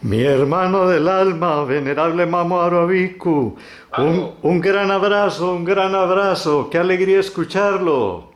Mi hermano del alma, venerable Mamo Aroabiku, un gran abrazo, qué alegría escucharlo.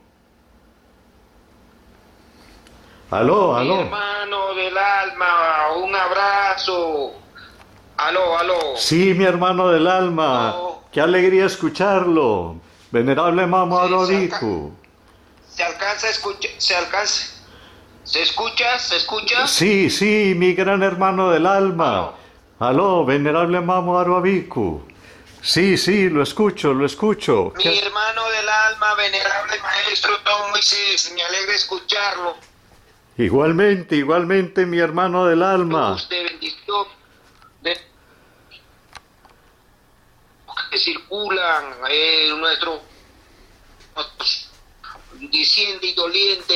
Aló, Mi aló. hermano del alma, un abrazo. Aló, aló. Sí, mi hermano del alma, Aló. qué alegría escucharlo. Venerable Mamo Sí, Aroabiku. se alcanza a escuchar, se alcanza. ¿Se escucha? ¿Se escucha? Sí, sí, mi gran hermano del alma. Aló. Aló, venerable Mamo Aroabiku. Sí, sí, lo escucho, lo escucho. Mi hermano del alma, venerable maestro Don Moisés, me alegra escucharlo. Igualmente, igualmente, mi hermano del alma. Luz de bendición de que circulan en nuestro diciente y doliente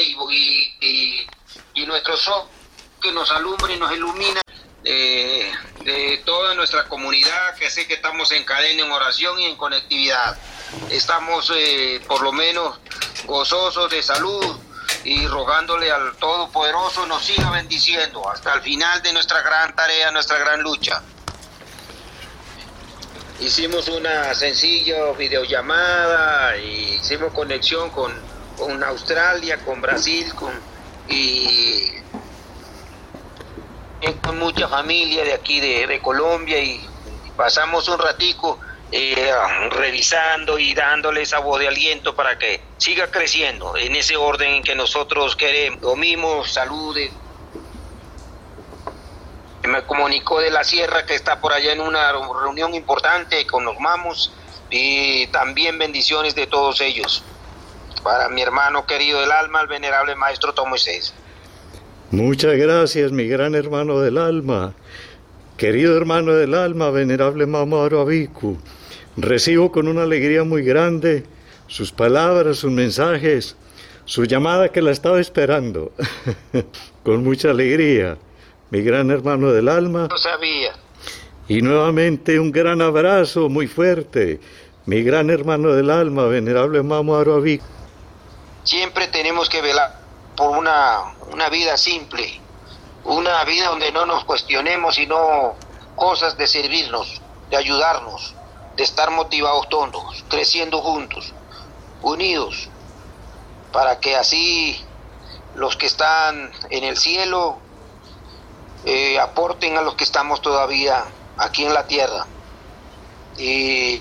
y nuestro sol que nos alumbra y nos ilumina de toda nuestra comunidad, que sé que estamos en cadena, en oración y en conectividad. Estamos por lo menos gozosos de salud y rogándole al Todopoderoso nos siga bendiciendo hasta el final de nuestra gran tarea, nuestra gran lucha. Hicimos una sencilla videollamada y hicimos conexión con Australia, con Brasil, y con mucha familia de aquí de Colombia y pasamos un ratico revisando y dándole esa voz de aliento para que siga creciendo en ese orden en que nosotros queremos. Lo mismo, salude. Me comunicó de la sierra que está por allá en una reunión importante con los mamos y también bendiciones de todos ellos. Para mi hermano querido del alma, el venerable maestro Don Moisés. Muchas gracias, mi gran hermano del alma. Querido hermano del alma, venerable Mamo Aroabiku, recibo con una alegría muy grande sus palabras, sus mensajes, su llamada que la estaba esperando. Con mucha alegría, mi gran hermano del alma. No sabía. Y nuevamente un gran abrazo muy fuerte, mi gran hermano del alma, venerable Mamo Aroabiku. Siempre tenemos que velar por una vida simple, una vida donde no nos cuestionemos, sino cosas de servirnos, de ayudarnos, de estar motivados todos, creciendo juntos, unidos, para que así los que están en el cielo aporten a los que estamos todavía aquí en la tierra y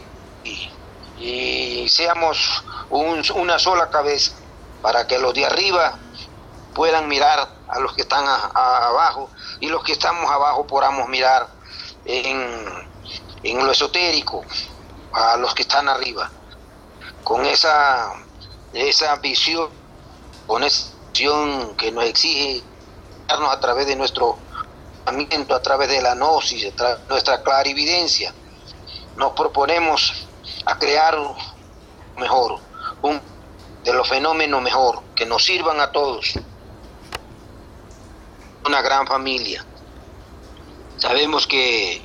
seamos una sola cabeza, para que los de arriba puedan mirar a los que están abajo y los que estamos abajo podamos mirar en lo esotérico a los que están arriba, con esa visión, con esa visión que nos exige darnos a través de nuestro a través de la gnosis, a través de nuestra clarividencia. Nos proponemos a crear mejor, de los fenómenos mejor, que nos sirvan a todos. Una gran familia. Sabemos que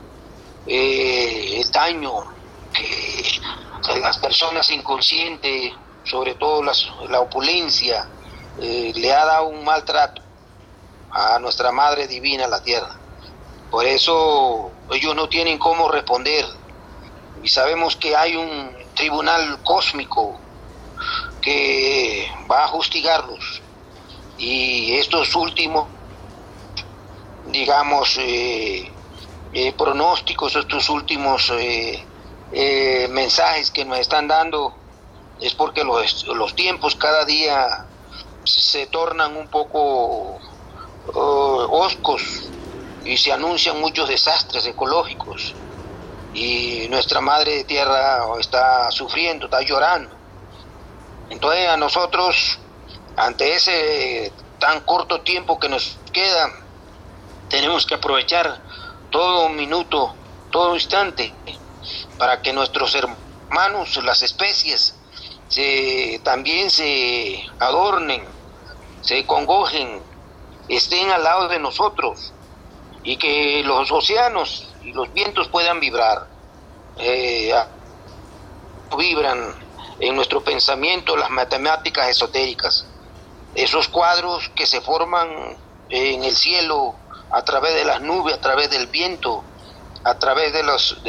el daño que las personas inconscientes, sobre todo la opulencia, le ha dado un maltrato a nuestra Madre Divina, la Tierra. Por eso ellos no tienen cómo responder. Y sabemos que hay un tribunal cósmico que va a justigarlos. Y estos últimos, digamos, pronósticos, estos últimos mensajes que nos están dando, es porque los tiempos cada día se tornan un poco hoscos y se anuncian muchos desastres ecológicos y nuestra madre de tierra está sufriendo, está llorando. Entonces a nosotros, ante ese tan corto tiempo que nos queda, tenemos que aprovechar todo minuto, todo instante, para que nuestros hermanos, las especies, también se adornen, se congojen, estén al lado de nosotros, y que los océanos y los vientos puedan vibrar. Vibran en nuestro pensamiento las matemáticas esotéricas, esos cuadros que se forman en el cielo a través de las nubes, a través del viento, a través de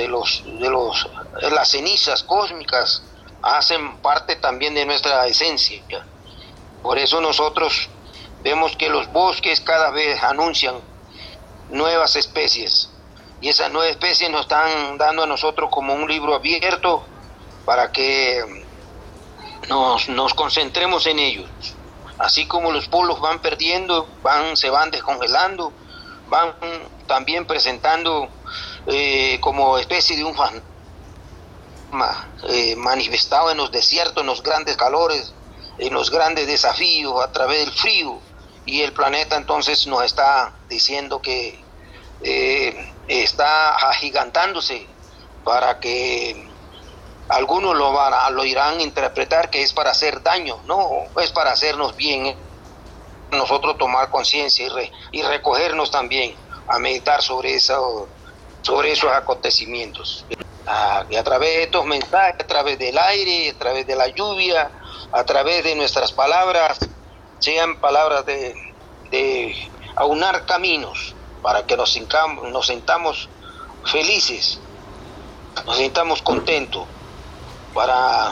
las cenizas cósmicas, hacen parte también de nuestra esencia. Por eso nosotros vemos que los bosques cada vez anuncian nuevas especies, y esas nuevas especies nos están dando a nosotros como un libro abierto para que nos concentremos en ellos. Así como los polos van perdiendo, se van descongelando, van también presentando como especie de un fantasma manifestado en los desiertos, en los grandes calores, en los grandes desafíos, a través del frío, y el planeta entonces nos está diciendo que está agigantándose, para que algunos lo irán a interpretar que es para hacer daño. No, es para hacernos bien, nosotros tomar conciencia y recogernos también a meditar sobre esos acontecimientos. Y a través de estos mensajes, a través del aire, a través de la lluvia, a través de nuestras palabras, sean palabras de aunar caminos, para que nos sintamos felices, nos sintamos contentos, para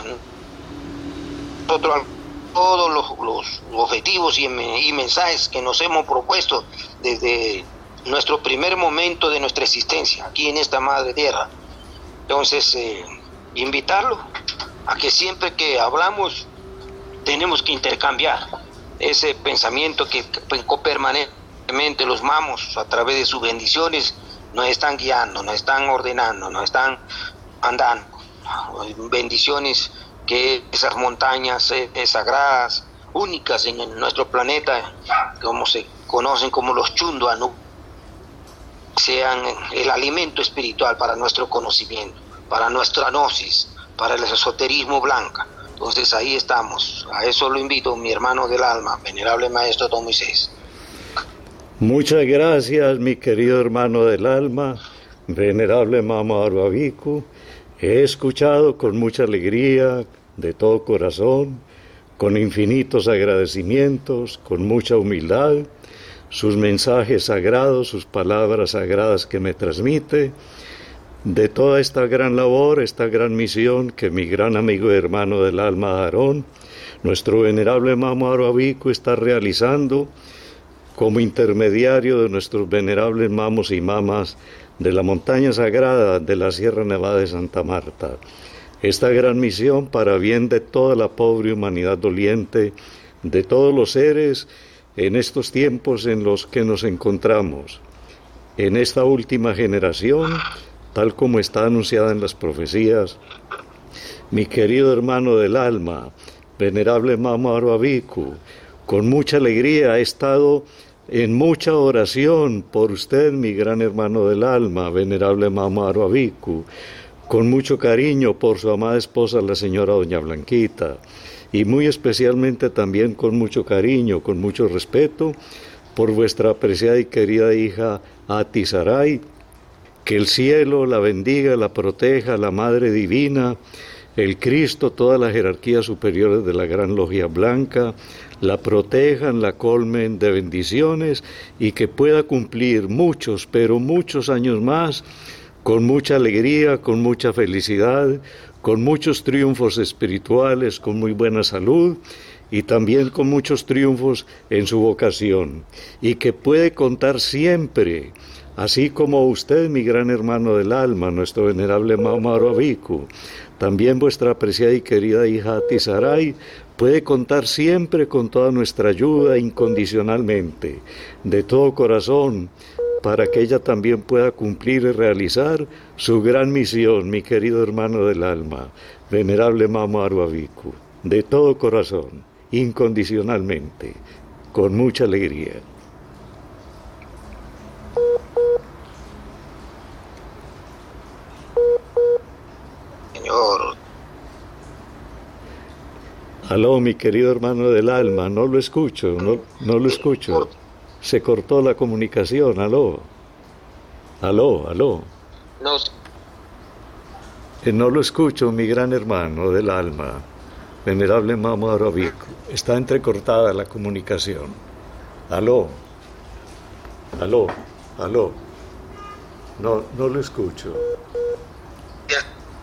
nosotros todos los objetivos y mensajes que nos hemos propuesto desde nuestro primer momento de nuestra existencia aquí en esta madre tierra. Entonces, invitarlo a que siempre que hablamos tenemos que intercambiar ese pensamiento que permanentemente los mamos, a través de sus bendiciones, nos están guiando, nos están ordenando, nos están mandando bendiciones, que esas montañas sagradas, únicas en nuestro planeta, como se conocen como los Chunduanú, sean el alimento espiritual para nuestro conocimiento, para nuestra gnosis, para el esoterismo blanca. Entonces ahí estamos. A eso lo invito, mi hermano del alma, venerable maestro Don Moisés. Muchas gracias, mi querido hermano del alma, venerable Mama Aruaviku. He escuchado con mucha alegría, de todo corazón, con infinitos agradecimientos, con mucha humildad, sus mensajes sagrados, sus palabras sagradas que me transmite, de toda esta gran labor, esta gran misión que mi gran amigo y hermano del alma Aarón, nuestro venerable Mamo Aruaviku, está realizando como intermediario de nuestros venerables mamos y mamas de la montaña sagrada de la Sierra Nevada de Santa Marta. Esta gran misión para bien de toda la pobre humanidad doliente, de todos los seres en estos tiempos en los que nos encontramos, en esta última generación, tal como está anunciada en las profecías. Mi querido hermano del alma, venerable Mamo Aruaviku, con mucha alegría he estado en mucha oración por usted, mi gran hermano del alma, venerable Mamo Aruaviku, con mucho cariño por su amada esposa, la señora doña Blanquita, y muy especialmente también con mucho cariño, con mucho respeto, por vuestra apreciada y querida hija Ati Saray. Que el cielo la bendiga, la proteja, la Madre Divina, el Cristo, todas las jerarquías superiores de la Gran Logia Blanca, la protejan, la colmen de bendiciones y que pueda cumplir muchos, pero muchos años más, con mucha alegría, con mucha felicidad, con muchos triunfos espirituales, con muy buena salud y también con muchos triunfos en su vocación, y que puede contar siempre, así como usted, mi gran hermano del alma, nuestro venerable Mamo Aruaviku, también vuestra apreciada y querida hija Ati Saray, puede contar siempre con toda nuestra ayuda incondicionalmente, de todo corazón, para que ella también pueda cumplir y realizar su gran misión, mi querido hermano del alma, venerable Mamo Aruaviku, de todo corazón, incondicionalmente, con mucha alegría. Señor. Aló, mi querido hermano del alma, no lo escucho, no lo escucho. Se cortó la comunicación, aló. No lo escucho, mi gran hermano del alma, venerable Mamo Aruaviku. Está entrecortada la comunicación. Aló. Aló. No, no lo escucho. Ya.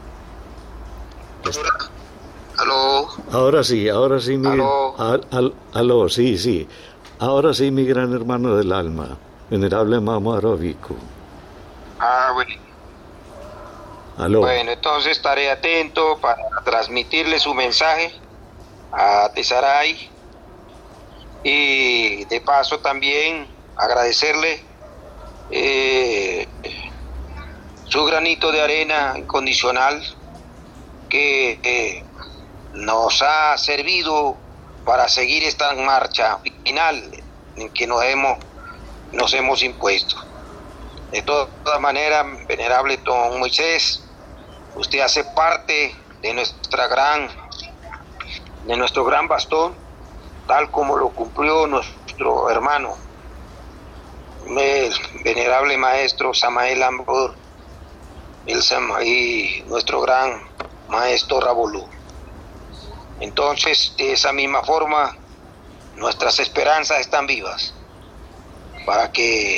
Aló. Ahora sí, mi... Aló. Aló, sí, sí. Ahora sí, mi gran hermano del alma, venerable Mamo Arobico. Bueno. Aló. Bueno, entonces estaré atento para transmitirle su mensaje a Tesaray y de paso también agradecerle su granito de arena incondicional que nos ha servido para seguir esta marcha final en que nos hemos impuesto. De todas maneras, venerable don Moisés, usted hace parte de nuestro gran bastón, tal como lo cumplió nuestro hermano, el venerable maestro Samael Ambor, y nuestro gran maestro Rabolú. Entonces, de esa misma forma, nuestras esperanzas están vivas para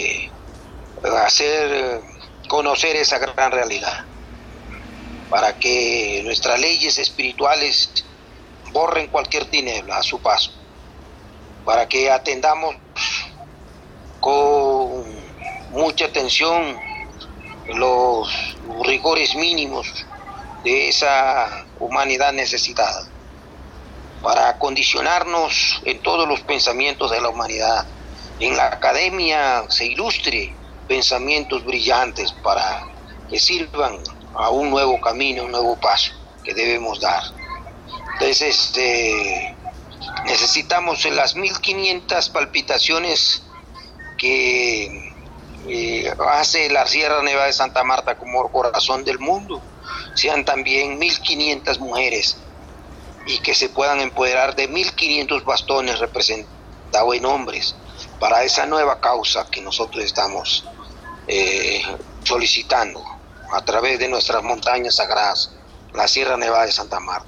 hacer conocer esa gran realidad, para que nuestras leyes espirituales borren cualquier tiniebla a su paso, para que atendamos con mucha atención los rigores mínimos de esa humanidad necesitada, para acondicionarnos en todos los pensamientos de la humanidad. En la academia se ilustre pensamientos brillantes para que sirvan a un nuevo camino, un nuevo paso que debemos dar. Entonces, necesitamos en las 1500 palpitaciones que hace la Sierra Nevada de Santa Marta como corazón del mundo, sean también 1500 mujeres y que se puedan empoderar de 1500 bastones representados en hombres para esa nueva causa que nosotros estamos solicitando a través de nuestras montañas sagradas, la Sierra Nevada de Santa Marta.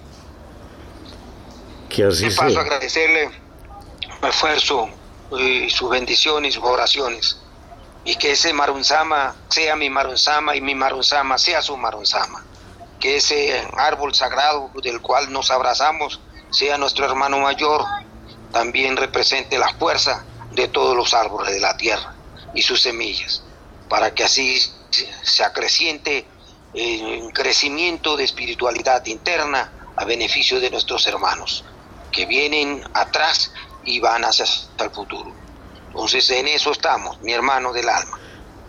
Que así de paso sea. Agradecerle el esfuerzo y sus bendiciones y sus oraciones, y que ese Marunzama sea mi Marunzama y mi Marunzama sea su Marunzama, que ese árbol sagrado del cual nos abrazamos sea nuestro hermano mayor, también represente la fuerza de todos los árboles de la tierra y sus semillas, para que así se acreciente en crecimiento de espiritualidad interna a beneficio de nuestros hermanos que vienen atrás y van hacia el futuro. Entonces en eso estamos, mi hermano del alma.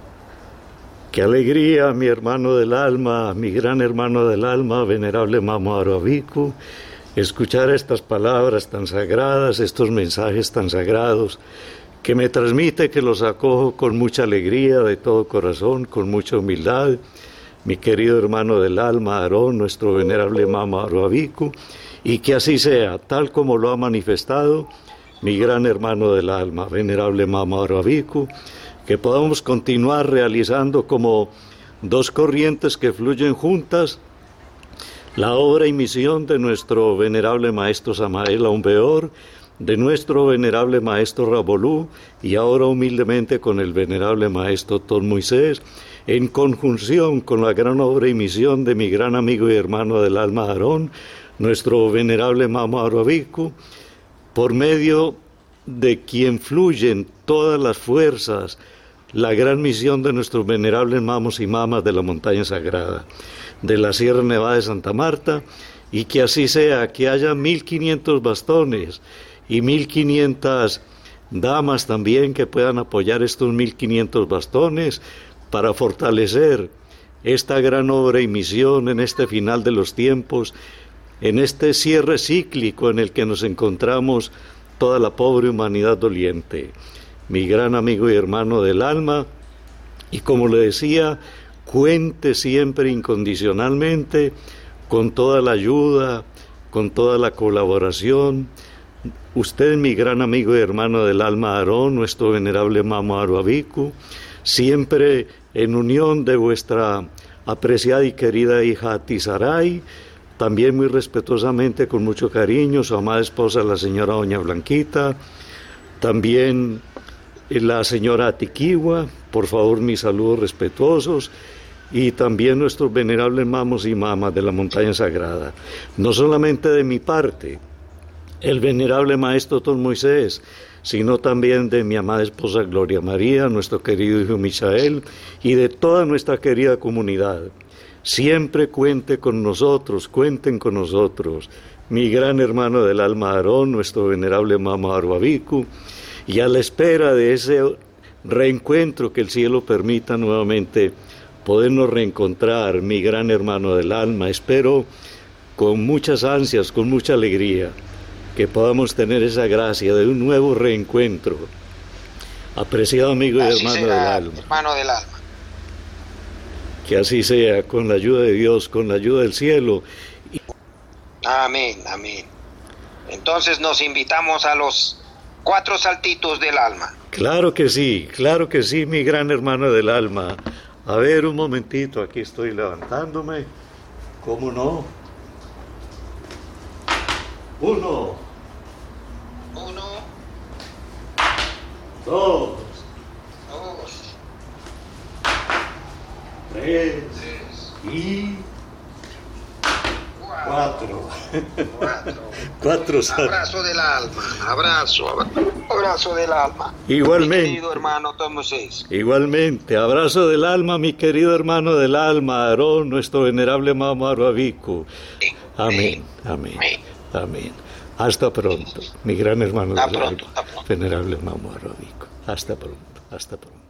Qué alegría, mi hermano del alma, mi gran hermano del alma, venerable Mamo Arobico, escuchar estas palabras tan sagradas, estos mensajes tan sagrados, que me transmite, que los acojo con mucha alegría, de todo corazón, con mucha humildad. Mi querido hermano del alma, Aarón, nuestro venerable Mamo Arobico, y que así sea, tal como lo ha manifestado mi gran hermano del alma, venerable Mamo Arobico, que podamos continuar realizando como dos corrientes que fluyen juntas la obra y misión de nuestro venerable maestro Samael Aumbeor, de nuestro venerable maestro Rabolú, y ahora humildemente con el venerable maestro Don Moisés, en conjunción con la gran obra y misión de mi gran amigo y hermano del alma Aarón, nuestro venerable Mamo Arobico, por medio de quien fluyen todas las fuerzas, la gran misión de nuestros venerables mamos y mamas de la montaña sagrada, de la Sierra Nevada de Santa Marta, y que así sea, que haya 1500 bastones y 1500 damas también que puedan apoyar estos 1500 bastones para fortalecer esta gran obra y misión en este final de los tiempos, en este cierre cíclico en el que nos encontramos toda la pobre humanidad doliente. Mi gran amigo y hermano del alma, y como le decía, cuente siempre incondicionalmente con toda la ayuda, con toda la colaboración. Usted, mi gran amigo y hermano del alma Aarón, nuestro venerable Mamo Arobico, siempre en unión de vuestra apreciada y querida hija Tisaray, también muy respetuosamente, con mucho cariño, su amada esposa, la señora doña Blanquita, también la señora Atiquigua, por favor, mis saludos respetuosos, y también nuestros venerables mamos y mamas de la montaña sagrada. No solamente de mi parte, el venerable maestro Don Moisés, sino también de mi amada esposa Gloria María, nuestro querido hijo Misael, y de toda nuestra querida comunidad. Siempre cuenten con nosotros, mi gran hermano del alma Aarón, nuestro venerable mamo Aruabicu, y a la espera de ese reencuentro que el cielo permita nuevamente podernos reencontrar, mi gran hermano del alma. Espero con muchas ansias, con mucha alegría, que podamos tener esa gracia de un nuevo reencuentro. Apreciado amigo y hermano del alma. Hermano del alma. Que así sea, con la ayuda de Dios, con la ayuda del cielo. Amén, amén. Entonces nos invitamos a los 4 saltitos del alma. Claro que sí, mi gran hermano del alma. A ver, un momentito, aquí estoy levantándome. ¿Cómo no? 1, 2, 3 y 4. 4 Abrazo del alma, abrazo del alma. Igualmente. Mi querido hermano Don Moisés. Igualmente, abrazo del alma, mi querido hermano del alma, Aarón, nuestro venerable mamo Aruabicu. Amén, amén, amén. Hasta pronto, mi gran hermano del alma, venerable mamo Aruabicu. Hasta pronto, hasta pronto.